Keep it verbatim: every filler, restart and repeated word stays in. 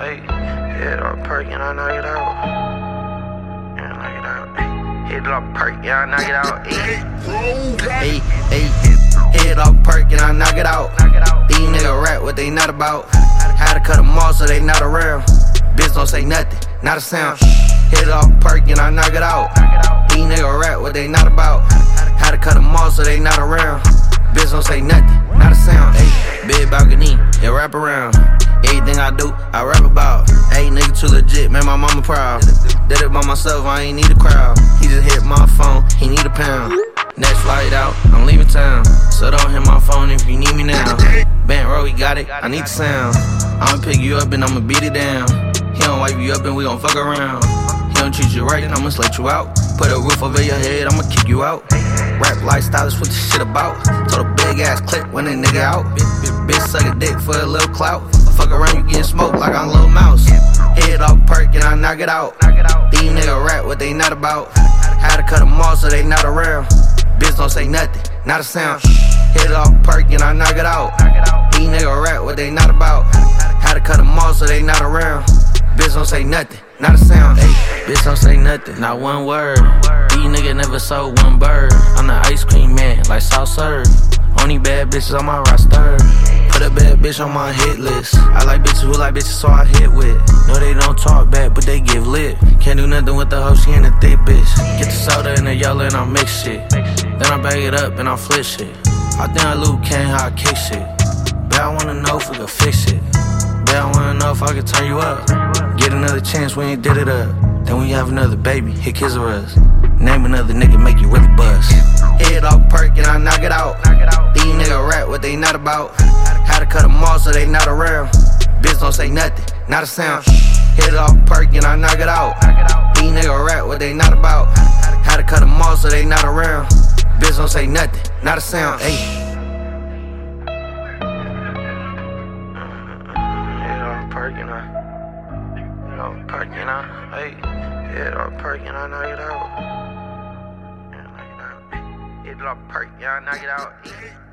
Hey, hit it off perk and I knock it out. Yeah, I knock it out. Hey, hit it off perk, yeah, I knock it out. Hey, hey, hit it off perk and I knock it out. These niggas rap what they not about. Had to cut them off so they not around. Bitch don't say nothing, not a sound. Hit it off perk and I knock it out. These niggas rap what they not about. Had to cut them off so they not around. Bitch don't say nothing, not a sound. Ayy, big balcony, yeah, wrap around. Everything I do, I rap about. Ayy, nigga too legit, man, my mama proud. Did it by myself, I ain't need a crowd. He just hit my phone, he need a pound. Next flight out, I'm leaving town. So don't hit my phone if you need me now. Bent row, he got it, I need the sound. I'ma pick you up and I'ma beat it down. He don't wipe you up and we gon' fuck around. He don't treat you right and I'ma let you out. Put a roof over your head, I'ma kick you out. Rap lifestyle is what this shit about. Told a big ass clip when a nigga out. Bitch suck a dick for a little clout. Fuck around, you getting smoked like I'm Lil Mouse. Head off perk and I knock it out. These niggas rap what they not about. Had to cut them off so they not around. Bitch don't say nothing, not a sound. Hit it off perk and I knock it out. These niggas rap what they not about. Had to cut them off so they not around. Bitch don't say nothing, not a sound. Ay, bitch don't say nothing, not one word. These niggas never sold one bird. I'm the ice cream man, like soft serve. Only bad bitches on my roster. Put a bad bitch on my hit list. I like bitches who like bitches, so I hit with. No, they don't talk back, but they give lip. Can't do nothing with the hoe, she ain't a thick bitch. Get the soda and the yellow and I mix shit. Then I bag it up and I flip shit. I think I Luke Kane how I kick shit. Bet I wanna know if we can fix it. Bet I wanna know if I can turn you up. Get another chance, we ain't did it up. Then we have another baby, hit kids of us. Name another nigga, make you really bust. Head off perk and I knock it out. These niggas rap what they not about. Had to cut them off so they not around. Bitch don't say nothing, not a sound. Hit off perk and I knock it out. These niggas rap what they not about. Had to cut them off so they not around. Bitch don't say nothing, not a sound. Ayy. Hit off perk and I, hit off perk and I, ayy. Hit off perk and I knock it out. Yeah, knock it out. Hit off perk, yeah, I knock it out.